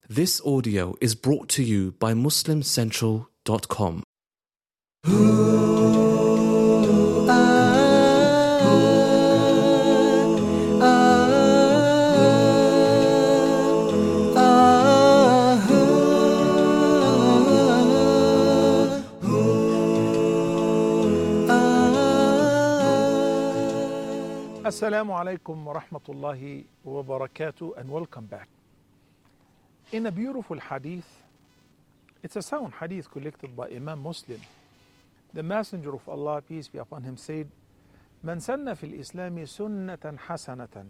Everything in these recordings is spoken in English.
This audio is brought to you by MuslimCentral.com. Assalamu alaikum wa rahmatullahi wa barakatuh, and welcome back. In a beautiful hadith, it's a sound hadith collected by Imam Muslim. The Messenger of Allah, peace be upon him, said, "Man sanna fil Islami sunnatan hasanatan,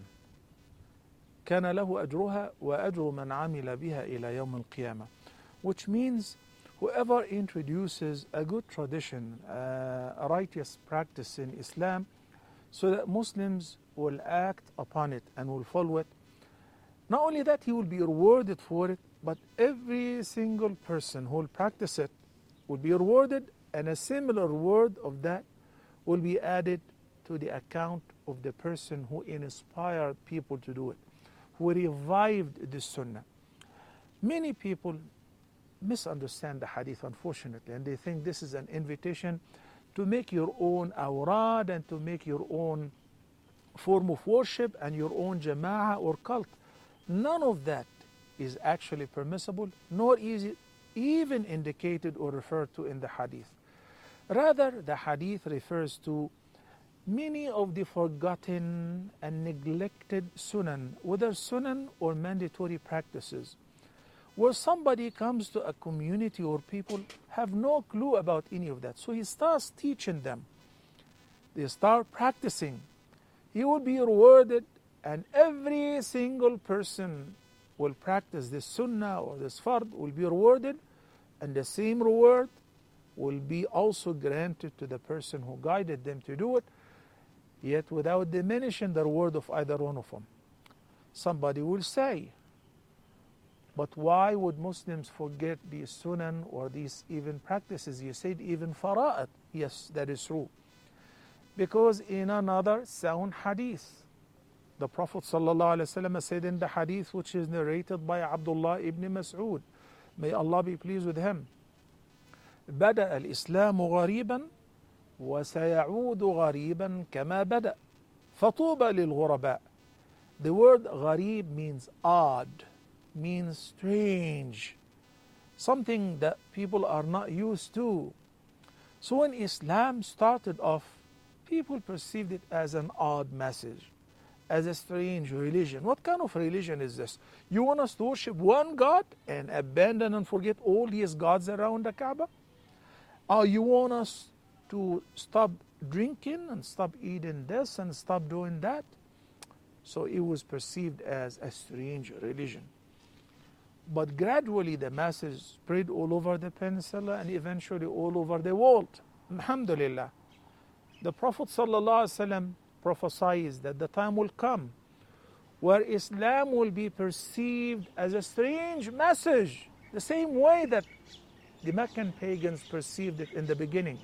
kana lahu ajruha wa ajru man amila biha ila yawm al-qiyamah." Which means, whoever introduces a good tradition, a righteous practice in Islam, so that Muslims will act upon it and will follow it. Not only that, he will be rewarded for it, but every single person who will practice it will be rewarded, and a similar reward of that will be added to the account of the person who inspired people to do it, who revived the sunnah. Many people misunderstand the hadith, unfortunately, and they think this is an invitation to make your own awrad and to make your own form of worship and your own jama'ah or cult. None of that is actually permissible, nor is it even indicated or referred to in the hadith. Rather, the hadith refers to many of the forgotten and neglected sunan, whether sunan or mandatory practices, where somebody comes to a community or people have no clue about any of that. So he starts teaching them. They start practicing. He will be rewarded, and every single person will practice this sunnah or this fard will be rewarded, and the same reward will be also granted to the person who guided them to do it, yet without diminishing the reward of either one of them. Somebody will say, but why would Muslims forget these sunan or these even practices? You said even fara'at. Yes, that is true. Because in another sound hadith, the Prophet ﷺ said in the hadith, which is narrated by Abdullah ibn Mas'ud, may Allah be pleased with him, بدأ الإسلام غريبا وسيعود غريبا كما بدأ فطوبى للغرباء. The word غريب means odd, means strange, something that people are not used to. So when Islam started off, people perceived it as an odd message, as a strange religion. What kind of religion is this? You want us to worship one God and abandon and forget all his gods around the Kaaba? Or you want us to stop drinking and stop eating this and stop doing that? So it was perceived as a strange religion. But gradually the message spread all over the peninsula and eventually all over the world. Alhamdulillah. The Prophet ﷺ prophesied that the time will come where Islam will be perceived as a strange message, the same way that the Meccan pagans perceived it in the beginning.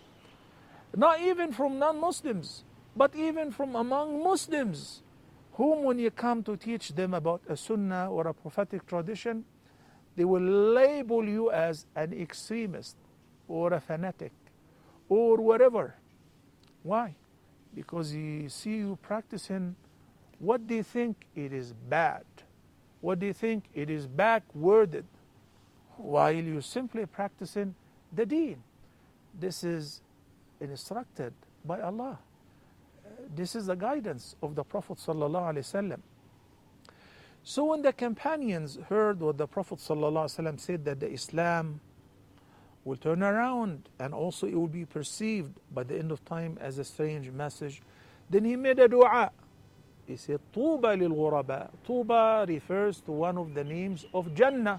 Not even from non-Muslims, but even from among Muslims, whom when you come to teach them about a sunnah or a prophetic tradition, they will label you as an extremist or a fanatic or whatever. Why? Because you see you practicing what they think it is bad, what they think it is backwarded, while you're simply practicing the deen. This is instructed by Allah. This is the guidance of the Prophet ﷺ. So when the companions heard what the Prophet ﷺ said, that the Islam will turn around and also it will be perceived by the end of time as a strange message, then he made a dua. He said, "Tuba lil ghuraba." Tuba refers to one of the names of Jannah.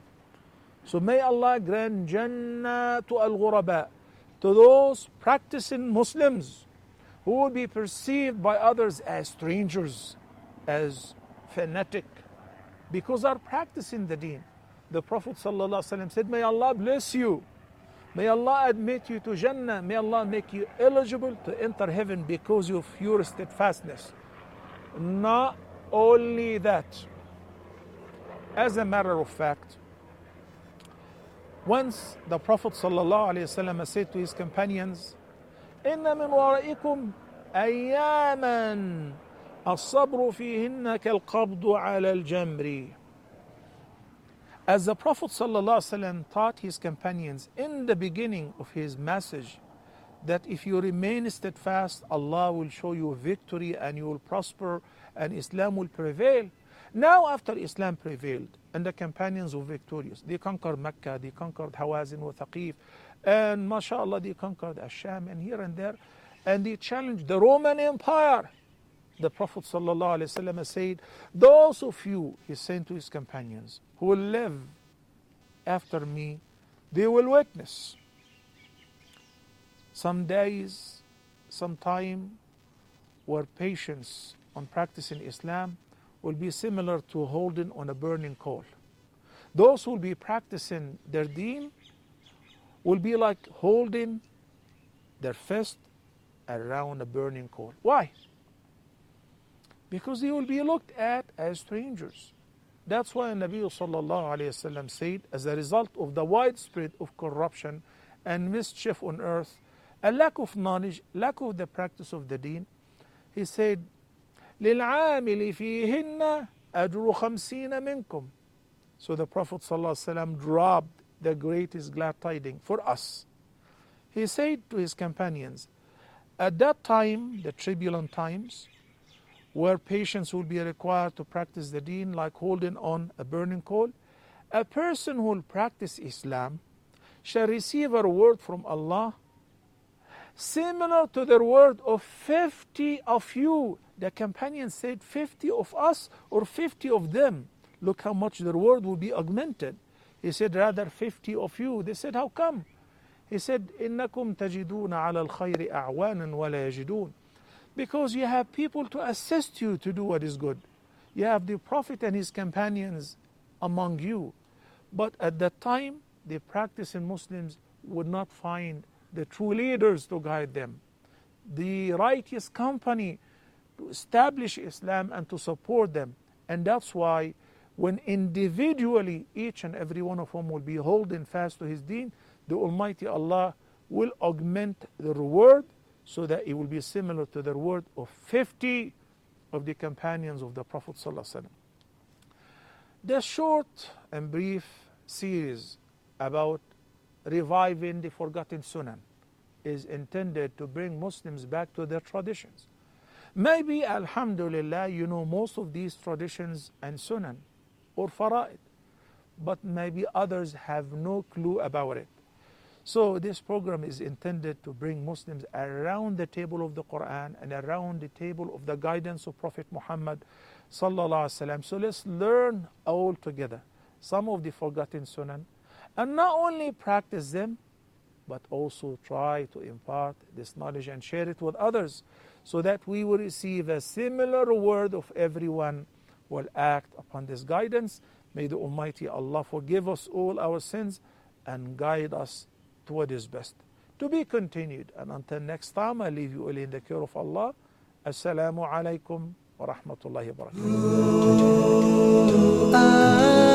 So may Allah grant Jannah to al-ghuraba, to those practicing Muslims who will be perceived by others as strangers, as fanatic, because are practicing the deen. The Prophet ﷺ said, may Allah bless you. May Allah admit you to Jannah. May Allah make you eligible to enter heaven because of your steadfastness. Not only that, As a matter of fact, once the Prophet ﷺ said to his companions, إِنَّ مِنْ وَرَئِكُمْ أَيَّامًا الصَّبْرُ فِيهِنَّ كَالْقَبْضُ عَلَى الْجَمْرِ. As the Prophet ﷺ taught his companions in the beginning of his message that if you remain steadfast, Allah will show you victory and you will prosper and Islam will prevail. Now after Islam prevailed and the companions were victorious, they conquered Mecca, they conquered Hawazin wa Thaqif, and mashallah they conquered Asham and here and there, and they challenged the Roman Empire. The Prophet ﷺ said, those of you, he said to his companions, who will live after me, they will witness some days, some time where patience on practicing Islam will be similar to holding on a burning coal. Those who will be practicing their deen will be like holding their fist around a burning coal. Why? Because they will be looked at as strangers. That's why Nabi sallallahu alayhi wasallam said, as a result of the widespread of corruption and mischief on earth, a lack of knowledge, lack of the practice of the deen, he said, لِلْعَامِلِ فِيهِنَّ أَجْرُ خَمْسِينَ مِنْكُمْ. So the Prophet ﷺ dropped the greatest glad tidings for us. He said to his companions, at that time, the turbulent times, where patience will be required to practice the deen like holding on a burning coal, a person who will practice Islam shall receive a reward from Allah similar to the reward of 50 of you. The companion said 50 of us or 50 of them. Look how much the reward will be augmented. He said rather 50 of you. They said how come? He said إِنَّكُمْ تَجِدُونَ عَلَى الْخَيْرِ أَعْوَانًا وَلَا يَجِدُونَ. Because you have people to assist you to do what is good. You have the Prophet and his companions among you. But at that time, the practicing Muslims would not find the true leaders to guide them, the righteous company to establish Islam and to support them. And that's why when individually each and every one of them will be holding fast to his deen, the Almighty Allah will augment the reward so that it will be similar to the reward of 50 of the companions of the Prophet ﷺ. The short and brief series about reviving the forgotten Sunan is intended to bring Muslims back to their traditions. Maybe, alhamdulillah, you know most of these traditions and Sunan or Fara'id, but maybe others have no clue about it. So this program is intended to bring Muslims around the table of the Quran and around the table of the guidance of Prophet Muhammad sallallahu alaihi wasallam. So let's learn all together some of the forgotten Sunan and not only practice them, but also try to impart this knowledge and share it with others so that we will receive a similar reward of everyone who will act upon this guidance. May the Almighty Allah forgive us all our sins and guide us to what is best. To be continued, and until next time, I leave you all in the care of Allah. Assalamu alaikum wa rahmatullahi wa barakatuh.